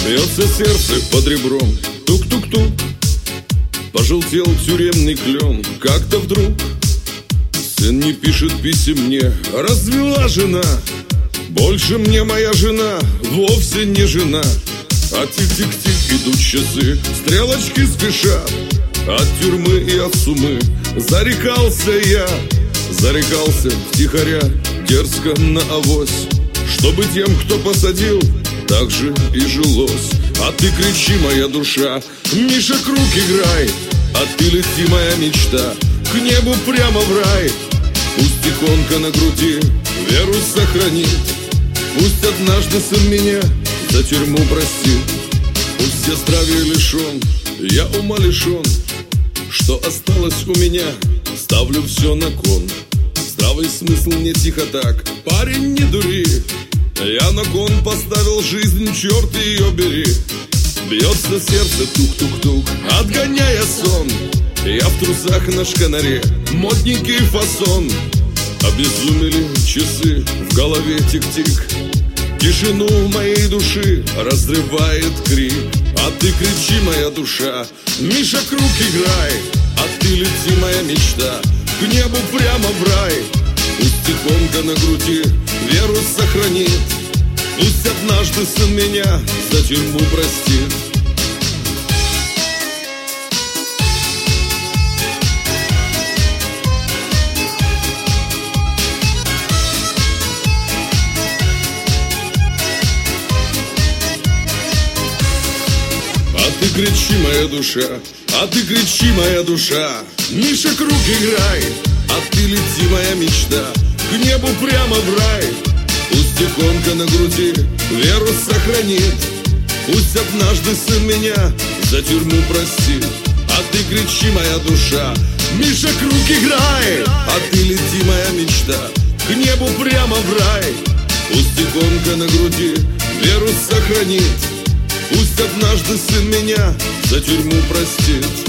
Бьется сердце под ребром, тук-тук-тук. Пожелтел тюремный клен, как-то вдруг сын не пишет писем мне, развела жена. Больше мне моя жена вовсе не жена. А тик-тик-тик идут часы, стрелочки спешат. От тюрьмы и от сумы зарекался я, зарекался втихаря, дерзко на авось, чтобы тем, кто посадил, так же и жилось. А ты кричи, моя душа, Миша, круг играй, а ты лети, моя мечта, к небу прямо в рай. Пусть иконка на груди веру сохранит, пусть однажды сын меня за тюрьму простит. Пусть я здравия лишен, я ума лишен, что осталось у меня, ставлю все на кон. Здравый смысл не тихо так, парень, не дури. Я на кон поставил жизнь, черт ее бери. Бьется сердце тук-тук-тук, отгоняя сон. Я в трусах на шканаре, модненький фасон. Обезумели часы, в голове тик-тик. Тишину моей души разрывает крик. А ты кричи, моя душа, Миша, круг играй, а ты лети, моя мечта, к небу прямо в рай. Пусть иконка на груди веру сохранит, пусть однажды сын меня за тюрьму простит. А ты кричи, моя душа, а ты кричи, моя душа, Миша, круг играй, а ты лети, моя мечта, к небу прямо в рай. Пусть иконка на груди веру сохранит, пусть однажды сын меня за тюрьму простит. А ты кричи, моя душа, Миша, круг играй, а ты лети, моя мечта, к небу прямо в рай. Пусть иконка на груди веру сохранит, пусть однажды сын меня за тюрьму простит.